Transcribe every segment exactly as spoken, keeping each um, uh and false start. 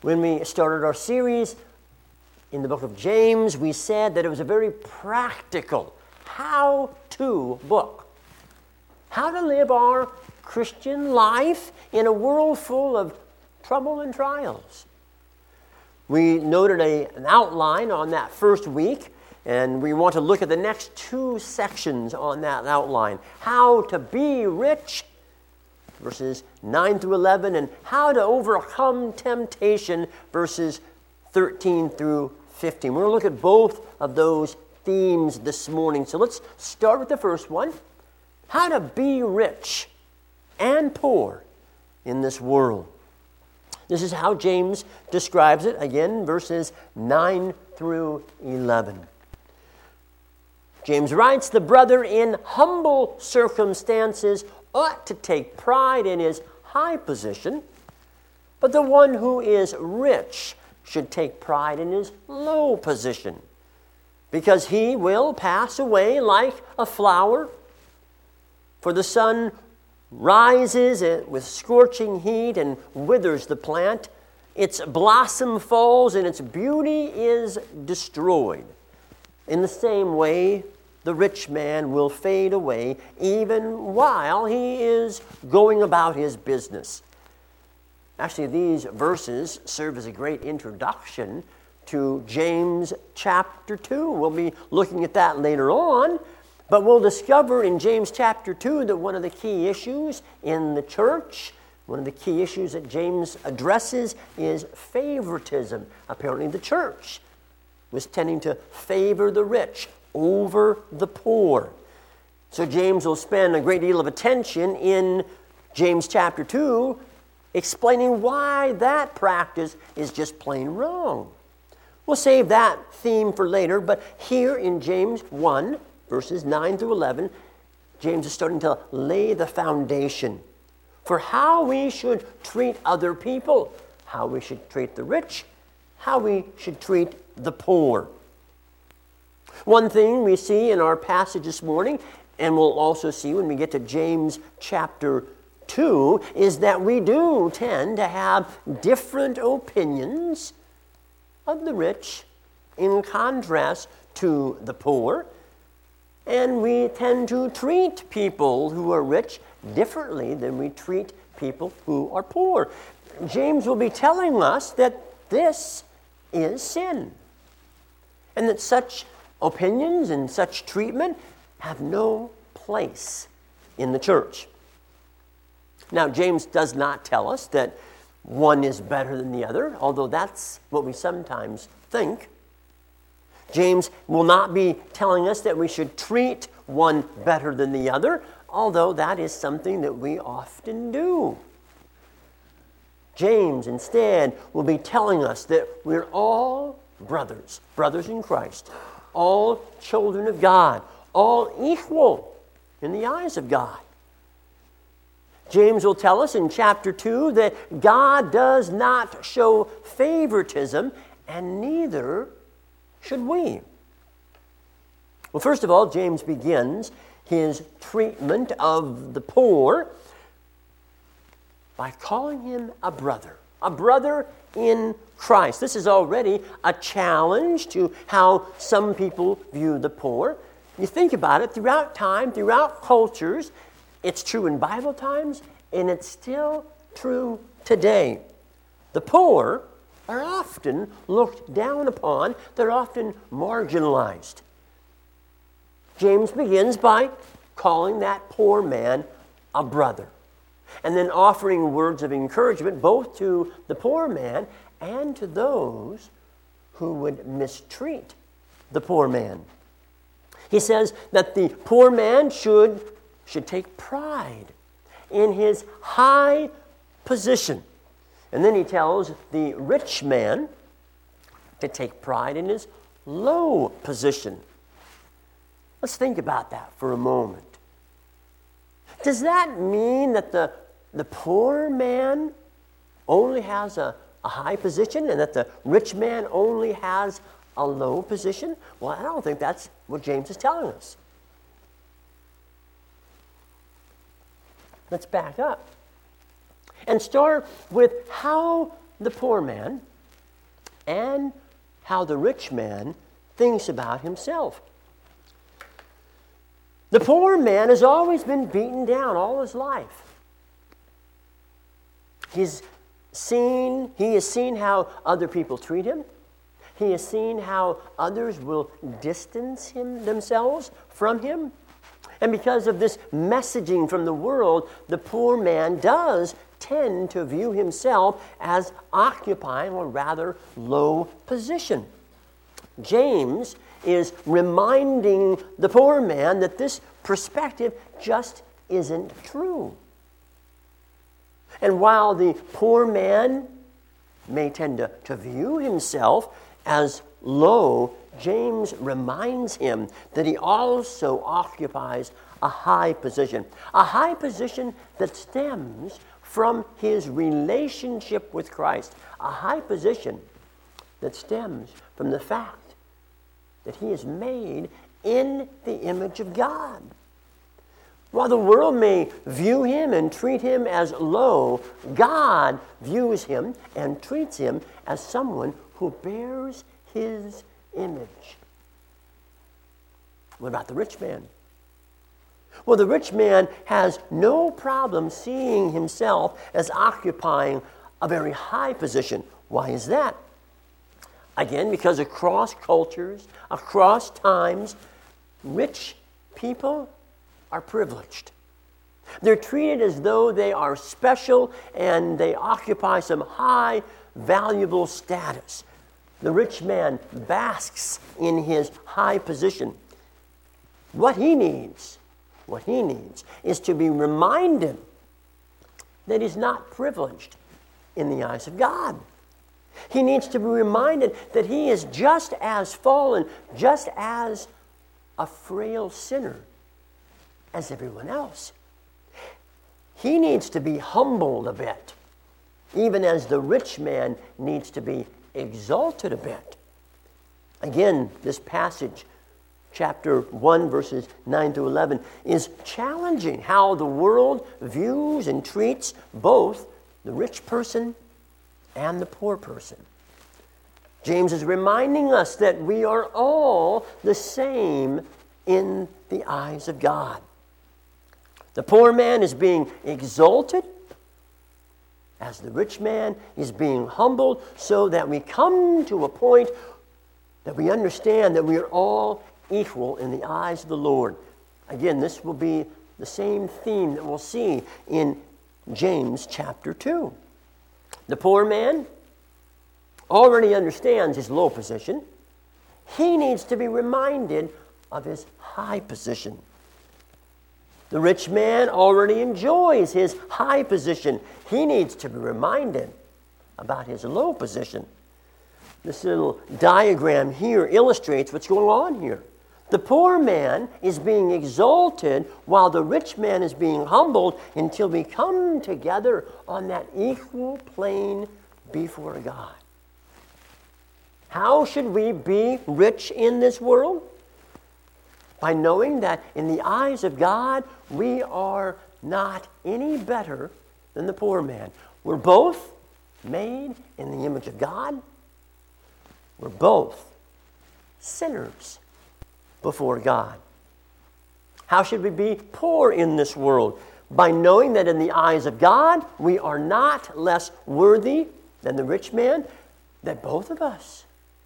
When we started our series in the book of James, we said that it was a very practical, how-to book. How to live our Christian life in a world full of trouble and trials. We noted a, an outline on that first week, and we want to look at the next two sections on that outline. How to be rich, verses nine through eleven, and how to overcome temptation, verses thirteen through fifteen. We're going to look at both of those themes this morning. So let's start with the first one. How to be rich and poor in this world. This is how James describes it, again, verses nine through eleven. James writes, "The brother in humble circumstances ought to take pride in his high position, but the one who is rich should take pride in his low position, because he will pass away like a flower. For the sun rises with scorching heat and withers the plant. Its blossom falls and its beauty is destroyed. In the same way, the rich man will fade away even while he is going about his business." Actually, these verses serve as a great introduction to James chapter two. We'll be looking at that later on, but we'll discover in James chapter two that one of the key issues in the church, one of the key issues that James addresses, is favoritism. Apparently the church was tending to favor the rich over the poor. So James will spend a great deal of attention in James chapter two explaining why that practice is just plain wrong. We'll save that theme for later, but here in James one, verses nine through eleven, James is starting to lay the foundation for how we should treat other people, how we should treat the rich, how we should treat the poor. One thing we see in our passage this morning, and we'll also see when we get to James chapter two, is that we do tend to have different opinions of the rich in contrast to the poor. And we tend to treat people who are rich differently than we treat people who are poor. James will be telling us that this is sin, and that such opinions and such treatment have no place in the church. Now, James does not tell us that one is better than the other, although that's what we sometimes think. James will not be telling us that we should treat one better than the other, although that is something that we often do. James, instead, will be telling us that we're all brothers, brothers in Christ, all children of God, all equal in the eyes of God. James will tell us in chapter two that God does not show favoritism, and neither should we. Well, first of all, James begins his treatment of the poor by calling him a brother, a brother in Christ. This is already a challenge to how some people view the poor. You think about it, throughout time, throughout cultures, it's true in Bible times, and it's still true today. The poor are often looked down upon. They're often marginalized. James begins by calling that poor man a brother, and then offering words of encouragement both to the poor man and to those who would mistreat the poor man. He says that the poor man should, should take pride in his high position. And then he tells the rich man to take pride in his low position. Let's think about that for a moment. Does that mean that the, the poor man only has a, a high position and that the rich man only has a low position? Well, I don't think that's what James is telling us. Let's back up and start with how the poor man and how the rich man thinks about himself. The poor man has always been beaten down all his life. He's seen, he has seen how other people treat him. He has seen how others will distance him themselves from him. And because of this messaging from the world, the poor man does tend to view himself as occupying a rather low position. James is reminding the poor man that this perspective just isn't true. And while the poor man may tend to, to view himself as low, James reminds him that he also occupies a high position, a high position that stems from his relationship with Christ, a high position that stems from the fact that he is made in the image of God. While the world may view him and treat him as low, God views him and treats him as someone who bears his image. What about the rich man? Well, the rich man has no problem seeing himself as occupying a very high position. Why is that? Again, because across cultures, across times, rich people are privileged. They're treated as though they are special and they occupy some high, valuable status. The rich man basks in his high position. What he needs, what he needs is to be reminded that he's not privileged in the eyes of God. He needs to be reminded that he is just as fallen, just as a frail sinner as everyone else. He needs to be humbled a bit, even as the rich man needs to be exalted a bit. Again, this passage, chapter one, verses nine to eleven, is challenging how the world views and treats both the rich person and the poor person. James is reminding us that we are all the same in the eyes of God. The poor man is being exalted as the rich man is being humbled, so that we come to a point that we understand that we are all equal in the eyes of the Lord. Again, this will be the same theme that we'll see in James chapter two. The poor man already understands his low position. He needs to be reminded of his high position. The rich man already enjoys his high position. He needs to be reminded about his low position. This little diagram here illustrates what's going on here. The poor man is being exalted while the rich man is being humbled until we come together on that equal plane before God. How should we be rich in this world? By knowing that in the eyes of God, we are not any better than the poor man. We're both made in the image of God. We're both sinners before God. How should we be poor in this world? By knowing that in the eyes of God, we are not less worthy than the rich man, that both of us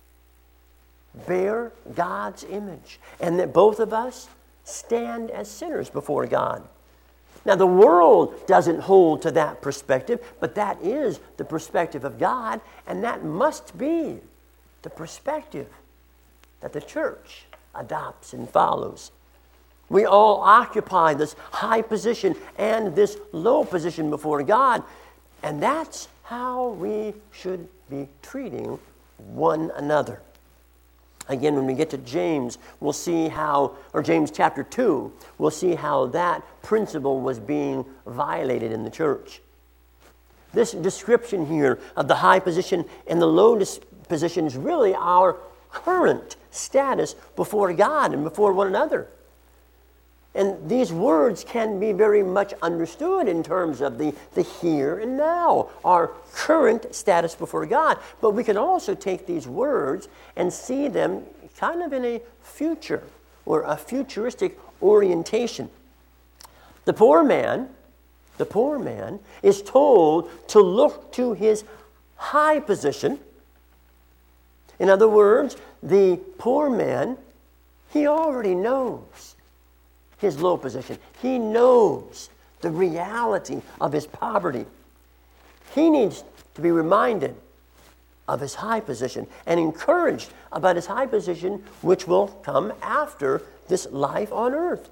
bear God's image, and that both of us stand as sinners before God. Now, the world doesn't hold to that perspective, but that is the perspective of God, and that must be the perspective that the church adopts and follows. We all occupy this high position and this low position before God, and that's how we should be treating one another. Again, when we get to James, we'll see how, or James chapter two, we'll see how that principle was being violated in the church. This description here of the high position and the low dis- position is really our current status before God and before one another. And these words can be very much understood in terms of the, the here and now, our current status before God. But we can also take these words and see them kind of in a future or a futuristic orientation. The poor man, the poor man is told to look to his high position. In other words, the poor man, he already knows his low position. He knows the reality of his poverty. He needs to be reminded of his high position and encouraged about his high position, which will come after this life on earth.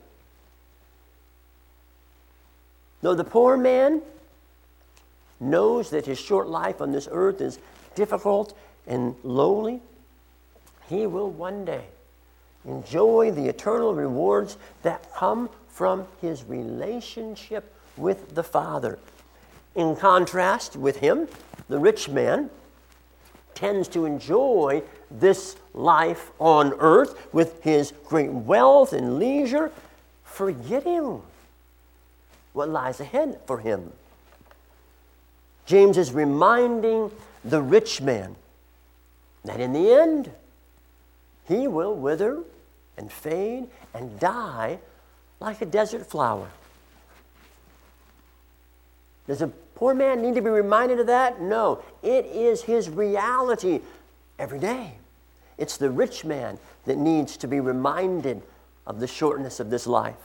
Though the poor man knows that his short life on this earth is difficult and lowly, he will one day enjoy the eternal rewards that come from his relationship with the Father. In contrast with him, the rich man tends to enjoy this life on earth with his great wealth and leisure, forgetting what lies ahead for him. James is reminding the rich man that in the end, he will wither and fade and die like a desert flower. Does a poor man need to be reminded of that? No. It is his reality every day. It's the rich man that needs to be reminded of the shortness of this life.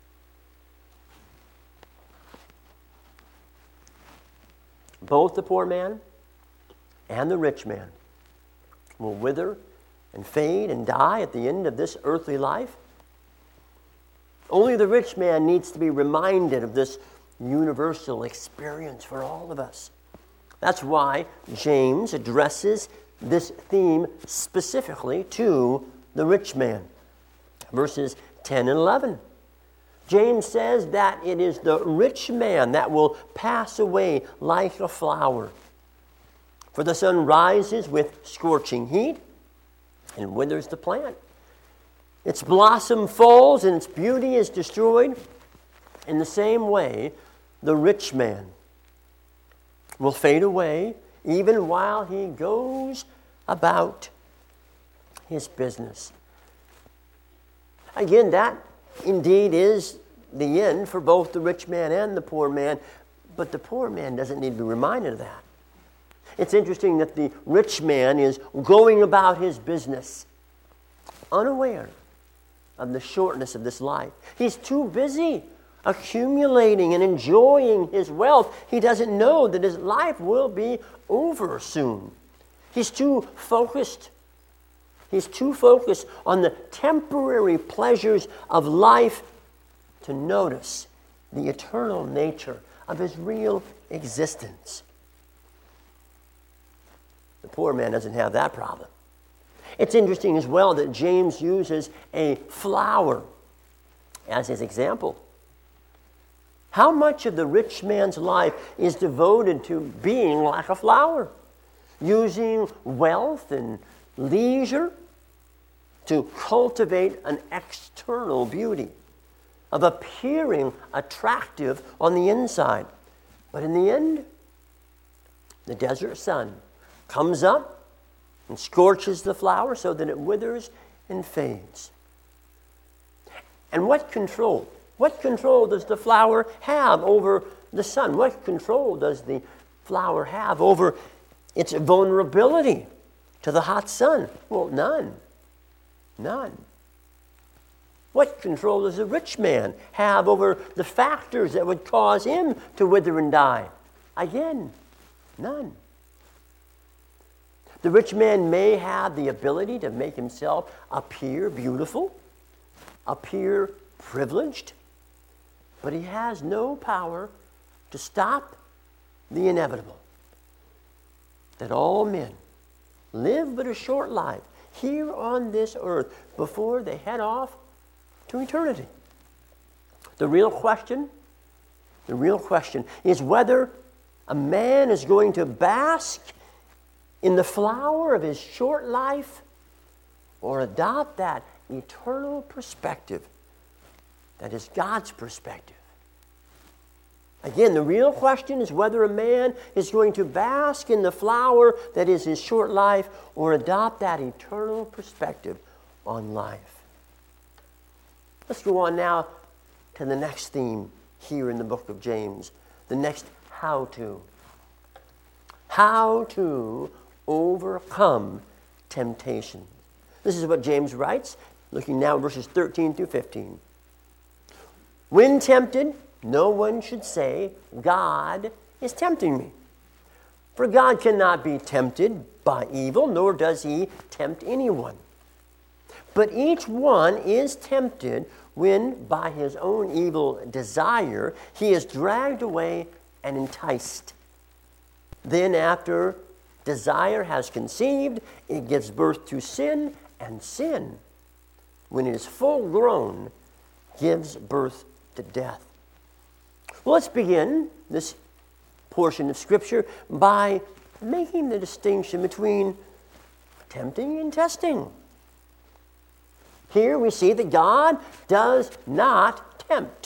Both the poor man and the rich man will wither and fade and die at the end of this earthly life. Only the rich man needs to be reminded of this universal experience for all of us. That's why James addresses this theme specifically to the rich man. Verses ten and eleven. James says that it is the rich man that will pass away like a flower. For the sun rises with scorching heat and withers the plant. Its blossom falls and its beauty is destroyed. In the same way, the rich man will fade away even while he goes about his business. Again, that indeed is the end for both the rich man and the poor man, but the poor man doesn't need to be reminded of that. It's interesting that the rich man is going about his business unaware of the shortness of this life. He's too busy accumulating and enjoying his wealth. He doesn't know that his life will be over soon. He's too focused. He's too focused on the temporary pleasures of life to notice the eternal nature of his real existence. The poor man doesn't have that problem. It's interesting as well that James uses a flower as his example. How much of the rich man's life is devoted to being like a flower, using wealth and leisure to cultivate an external beauty, of appearing attractive on the inside. But in the end, the desert sun comes up and scorches the flower so that it withers and fades. And what control? What control does the flower have over the sun? What control does the flower have over its vulnerability to the hot sun? Well, none. None. What control does a rich man have over the factors that would cause him to wither and die? Again, none. The rich man may have the ability to make himself appear beautiful, appear privileged, but he has no power to stop the inevitable. That all men live but a short life here on this earth before they head off to eternity. The real question, the real question is whether a man is going to bask in the flower of his short life or adopt that eternal perspective That is God's perspective. Again, the real question is whether a man is going to bask in the flower that is his short life or adopt that eternal perspective on life. Let's go on now to the next theme here in the book of James. The next how to. How to overcome temptation. This is what James writes, looking now at verses thirteen through fifteen. When tempted, no one should say, God is tempting me. For God cannot be tempted by evil, nor does he tempt anyone. But each one is tempted when, by his own evil desire, he is dragged away and enticed. Then after desire has conceived, it gives birth to sin, and sin, when it is full grown, gives birth to death. Well, let's begin this portion of Scripture by making the distinction between tempting and testing. Here we see that God does not tempt.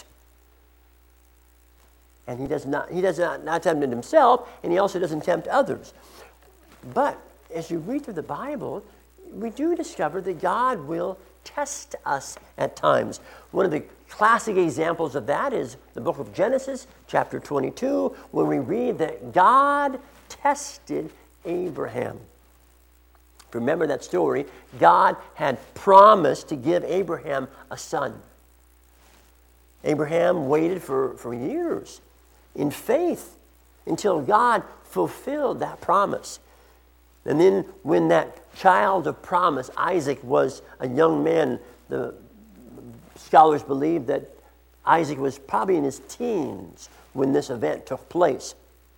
And he does not, he does not, not tempt himself, and he also doesn't tempt others. But as you read through the Bible, we do discover that God will test us at times. One of the classic examples of that is the book of Genesis, chapter twenty-two, when we read that God tested Abraham. Remember that story? God had promised to give Abraham a son. Abraham waited for, for years in faith until God fulfilled that promise. And then when that child of promise, Isaac, was a young man, the scholars believe that Isaac was probably in his teens when this event took place.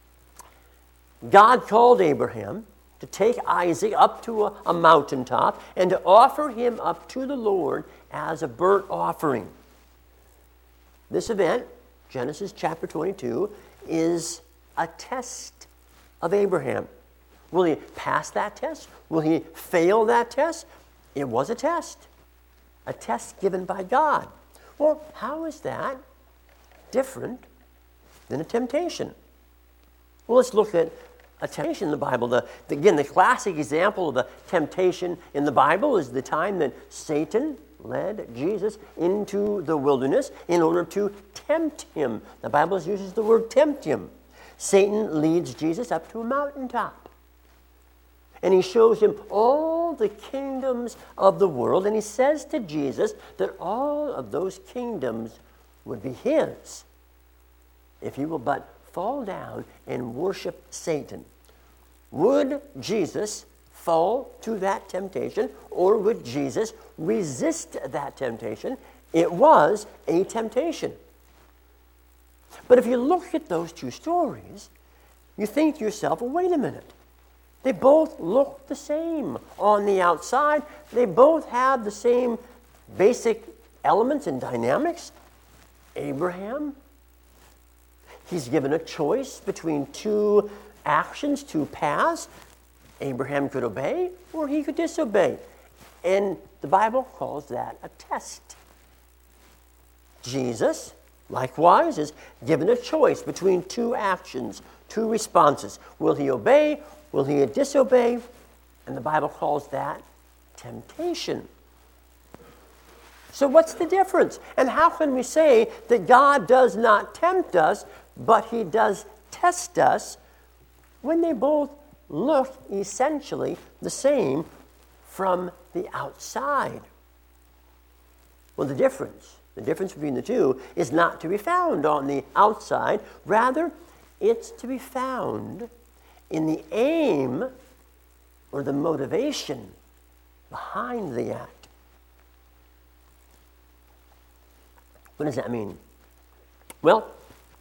God called Abraham to take Isaac up to a, a mountaintop and to offer him up to the Lord as a burnt offering. This event, Genesis chapter twenty-two, is a test of Abraham. Will he pass that test? Will he fail that test? It was a test. A test given by God. Well, how is that different than a temptation? Well, let's look at a temptation in the Bible. The, the, again, the classic example of a temptation in the Bible is the time that Satan led Jesus into the wilderness in order to tempt him. The Bible uses the word tempt him. Satan leads Jesus up to a mountaintop. And he shows him all the kingdoms of the world. And he says to Jesus that all of those kingdoms would be his if he will but fall down and worship Satan. Would Jesus fall to that temptation, or would Jesus resist that temptation? It was a temptation. But if you look at those two stories, you think to yourself, well, wait a minute. They both look the same on the outside. They both have the same basic elements and dynamics. Abraham, he's given a choice between two actions, two paths. Abraham could obey or he could disobey. And the Bible calls that a test. Jesus, likewise, is given a choice between two actions, two responses. Will he obey? Will he disobey? And the Bible calls that temptation. So what's the difference? And how can we say that God does not tempt us, but he does test us, when they both look essentially the same from the outside? Well, the difference, the difference between the two is not to be found on the outside. Rather, it's to be found in the aim or the motivation behind the act. What does that mean? Well,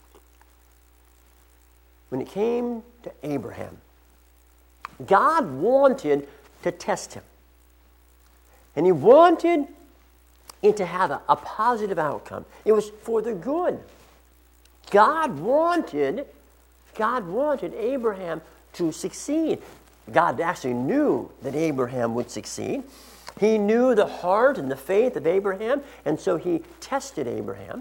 when it came to Abraham, God wanted to test him. And he wanted it to have a, a positive outcome. It was for the good. God wanted, God wanted Abraham to succeed. God actually knew that Abraham would succeed. He knew the heart and the faith of Abraham, and so he tested Abraham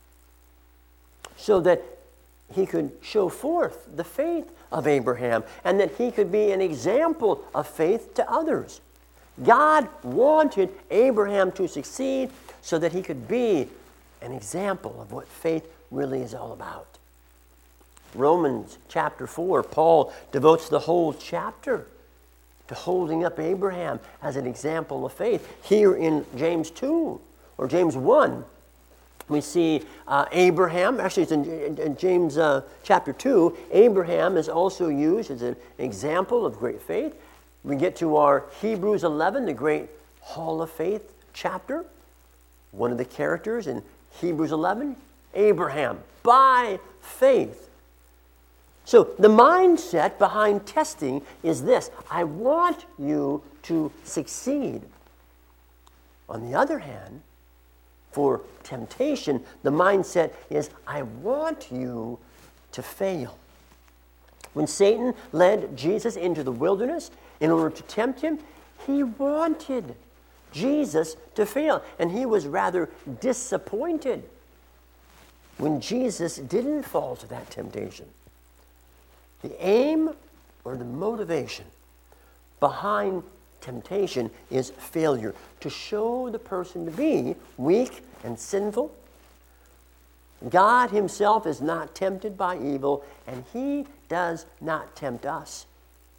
so that he could show forth the faith of Abraham and that he could be an example of faith to others. God wanted Abraham to succeed so that he could be an example of what faith really is all about. Romans chapter four, Paul devotes the whole chapter to holding up Abraham as an example of faith. Here in James two, or James one, we see uh, Abraham, actually it's in, in, in James uh, chapter two, Abraham is also used as an example of great faith. We get to our Hebrews eleven, the great Hall of Faith chapter. One of the characters in Hebrews eleven, Abraham, by faith. So the mindset behind testing is this: I want you to succeed. On the other hand, for temptation, the mindset is I want you to fail. When Satan led Jesus into the wilderness in order to tempt him, he wanted Jesus to fail, and he was rather disappointed when Jesus didn't fall to that temptation. The aim or the motivation behind temptation is failure, to show the person to be weak and sinful. God himself is not tempted by evil, and he does not tempt us.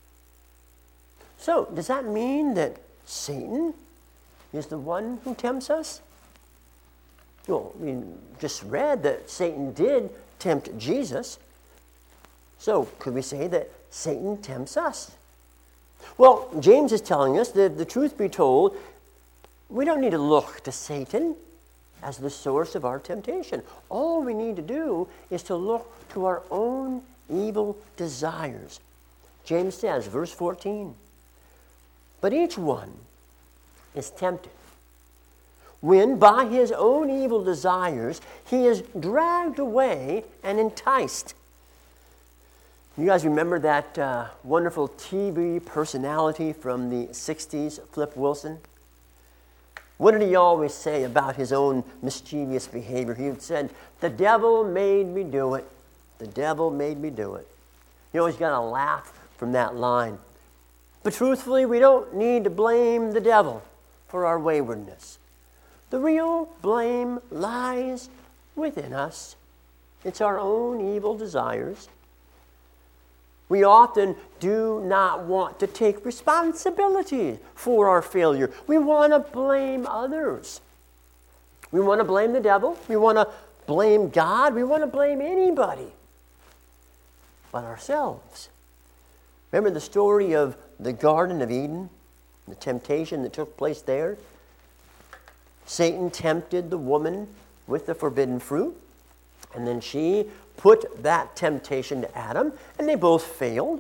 So, does that mean that Satan is the one who tempts us? Well, we just read that Satan did tempt Jesus. So, could we say that Satan tempts us? Well, James is telling us that the truth be told, we don't need to look to Satan as the source of our temptation. All we need to do is to look to our own evil desires. James says, verse fourteen, but each one is tempted when by his own evil desires he is dragged away and enticed. You guys remember that uh, wonderful T V personality from the sixties, Flip Wilson? What did he always say about his own mischievous behavior? He said, the devil made me do it. The devil made me do it. You always got to laugh from that line. But truthfully, we don't need to blame the devil for our waywardness. The real blame lies within us. It's our own evil desires. We often do not want to take responsibility for our failure. We want to blame others. We want to blame the devil. We want to blame God. We want to blame anybody but ourselves. Remember the story of the Garden of Eden, the temptation that took place there? Satan tempted the woman with the forbidden fruit, and then she put that temptation to Adam, and they both failed.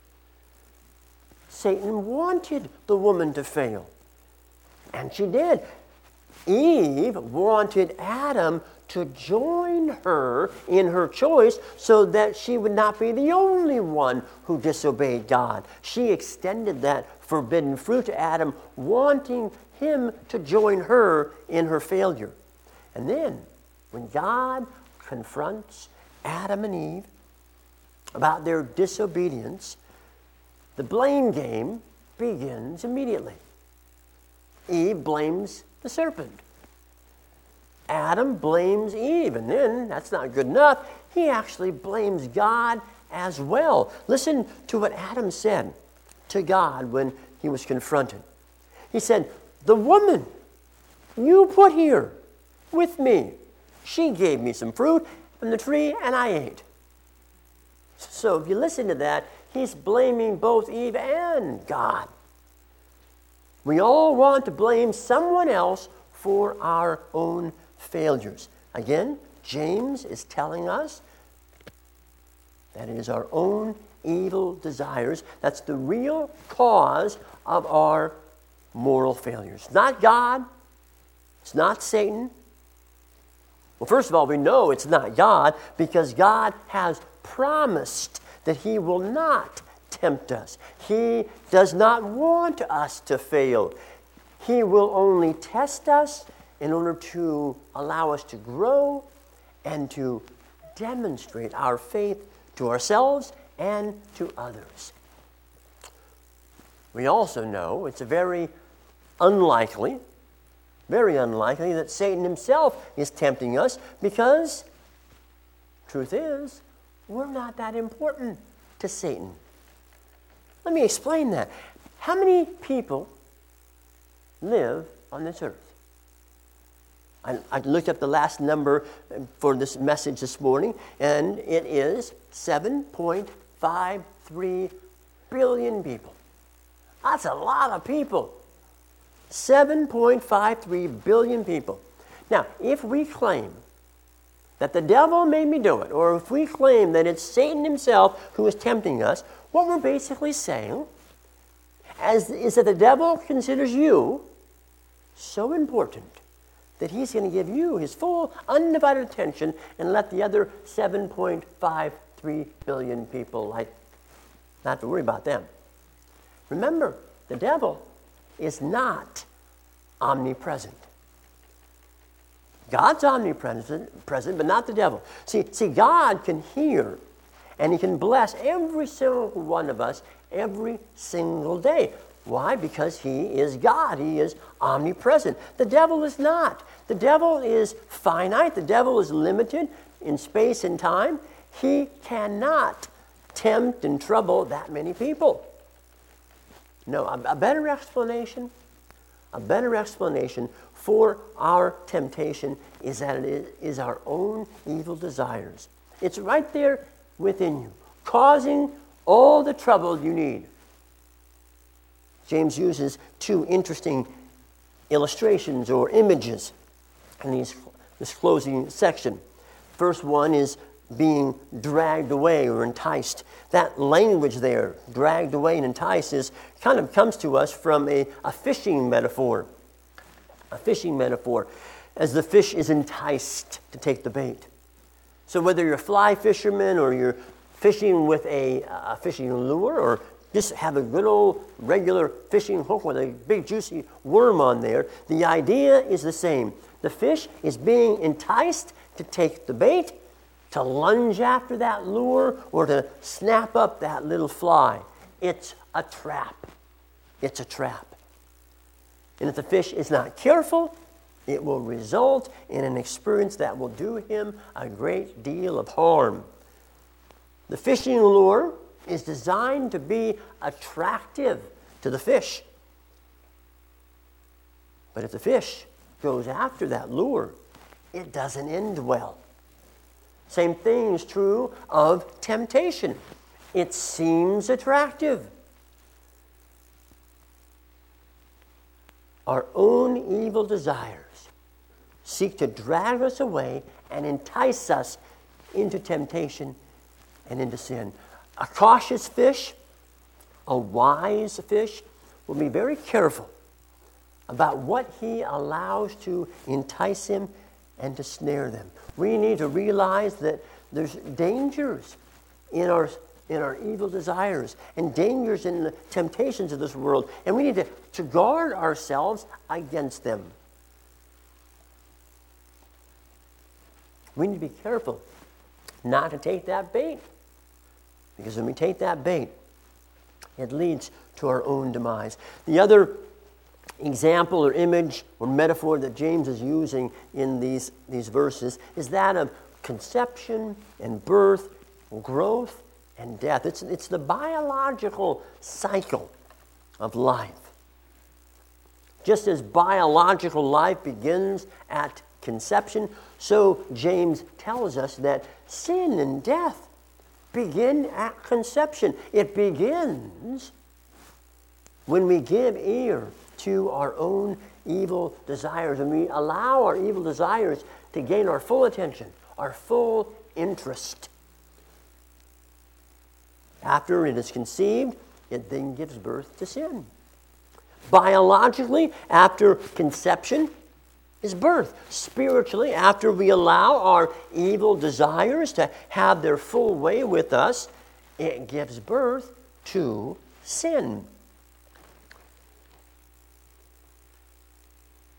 Satan wanted the woman to fail, and she did. Eve wanted Adam to join her in her choice so that she would not be the only one who disobeyed God. She extended that forbidden fruit to Adam, wanting him to join her in her failure. And then, when God confronts Adam and Eve about their disobedience, the blame game begins immediately. Eve blames the serpent. Adam blames Eve, and then, that's not good enough, he actually blames God as well. Listen to what Adam said to God when he was confronted. He said, the woman you put here with me, she gave me some fruit from the tree, and I ate. So if you listen to that, he's blaming both Eve and God. We all want to blame someone else for our own failures. Again, James is telling us that it is our own evil desires that's the real cause of our moral failures. Not God. It's not Satan. Well, first of all, we know it's not God because God has promised that he will not tempt us. He does not want us to fail. He will only test us in order to allow us to grow and to demonstrate our faith to ourselves and to others. We also know it's very unlikely, very unlikely that Satan himself is tempting us, because truth is, we're not that important to Satan. Let me explain that. How many people live on this earth? I, I looked up the last number for this message this morning, and it is seven point five three billion people. That's a lot of people. seven point five three billion people. Now, if we claim that the devil made me do it, or if we claim that it's Satan himself who is tempting us, what we're basically saying as, is that the devil considers you so important that he's going to give you his full, undivided attention and let the other seven point five three billion people, like, not have to worry about them. Remember, the devil is not omnipresent. God's omnipresent, present, but not the devil. See, see, God can hear and he can bless every single one of us every single day. Why? Because he is God. He is omnipresent. The devil is not. The devil is finite. The devil is limited in space and time. He cannot tempt and trouble that many people. No, a, a better explanation, a better explanation for our temptation is that it is our own evil desires. It's right there within you, causing all the trouble you need. James uses two interesting illustrations or images in these, this closing section. First one is being dragged away or enticed. That language there, dragged away and enticed, is kind of comes to us from a, a fishing metaphor. A fishing metaphor, as the fish is enticed to take the bait. So whether you're a fly fisherman or you're fishing with a, a fishing lure, or just have a good old regular fishing hook with a big juicy worm on there, the idea is the same. The fish is being enticed to take the bait, to lunge after that lure, or to snap up that little fly. It's a trap. It's a trap. And if the fish is not careful, it will result in an experience that will do him a great deal of harm. The fishing lure is designed to be attractive to the fish. But if the fish goes after that lure, it doesn't end well. Same thing is true of temptation. It seems attractive. Our own evil desires seek to drag us away and entice us into temptation and into sin. A cautious fish, a wise fish, will be very careful about what he allows to entice him and to snare them. We need to realize that there's dangers in our in our evil desires and dangers in the temptations of this world, and we need to, to guard ourselves against them. We need to be careful not to take that bait, because when we take that bait, it leads to our own demise. The other example or image or metaphor that James is using in these, these verses is that of conception and birth, growth and death. It's, it's the biological cycle of life. Just as biological life begins at conception, so James tells us that sin and death begin at conception. It begins when we give ear to our own evil desires, and we allow our evil desires to gain our full attention, our full interest. After it is conceived, it then gives birth to sin. Biologically, after conception is birth. Spiritually, after we allow our evil desires to have their full way with us, it gives birth to sin.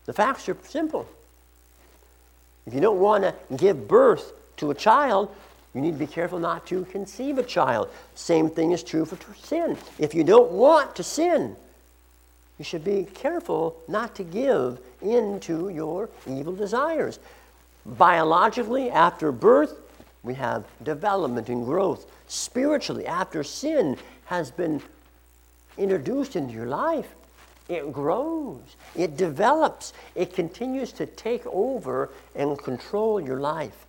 The facts are simple. If you don't want to give birth to a child, you need to be careful not to conceive a child. Same thing is true for sin. If you don't want to sin, you should be careful not to give in to your evil desires. Biologically, after birth, we have development and growth. Spiritually, after sin has been introduced into your life, it grows, it develops, it continues to take over and control your life.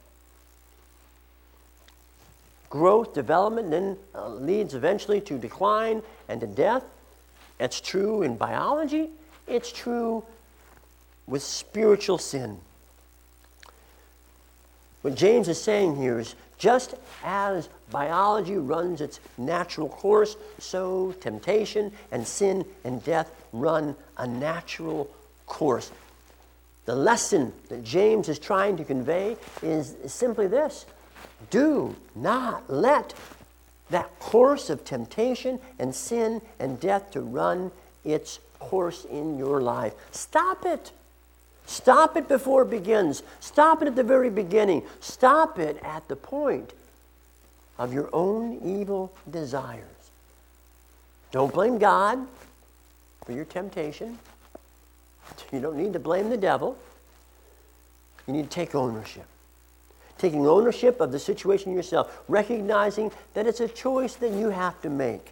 Growth, development, then uh, leads eventually to decline and to death. It's true in biology. It's true with spiritual sin. What James is saying here is, just as biology runs its natural course, so temptation and sin and death run a natural course. The lesson that James is trying to convey is simply this: do not let that course of temptation and sin and death to run its course in your life. Stop it. Stop it before it begins. Stop it at the very beginning. Stop it at the point of your own evil desires. Don't blame God for your temptation. You don't need to blame the devil. You need to take ownership. Taking ownership of the situation yourself, recognizing that it's a choice that you have to make.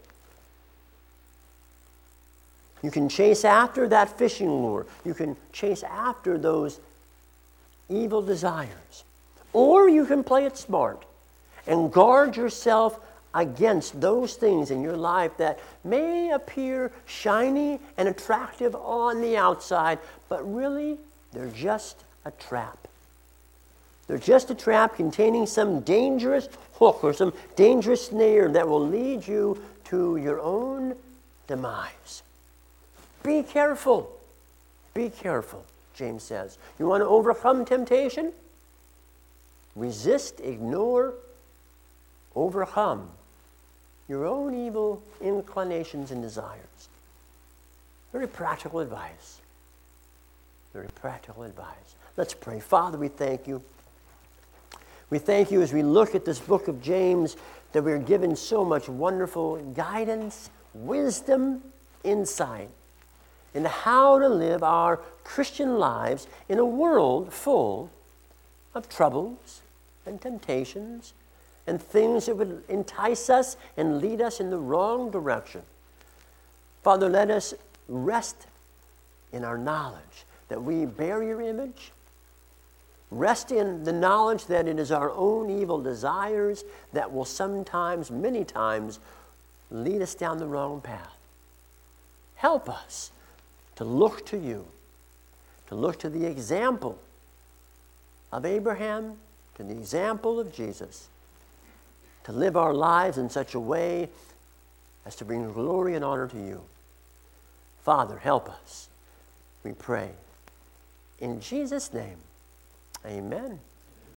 You can chase after that fishing lure. You can chase after those evil desires. Or you can play it smart and guard yourself against those things in your life that may appear shiny and attractive on the outside, but really they're just a trap. They're just a trap containing some dangerous hook or some dangerous snare that will lead you to your own demise. Be careful. Be careful, James says. You want to overcome temptation? Resist, ignore, overcome your own evil inclinations and desires. Very practical advice. Very practical advice. Let's pray. Father, we thank you. We thank you as we look at this book of James that we're given so much wonderful guidance, wisdom, insight into how to live our Christian lives in a world full of troubles and temptations and things that would entice us and lead us in the wrong direction. Father, let us rest in our knowledge that we bear your image. Rest in the knowledge that it is our own evil desires that will sometimes, many times, lead us down the wrong path. Help us to look to you, to look to the example of Abraham, to the example of Jesus, to live our lives in such a way as to bring glory and honor to you. Father, help us, we pray. In Jesus' name, amen.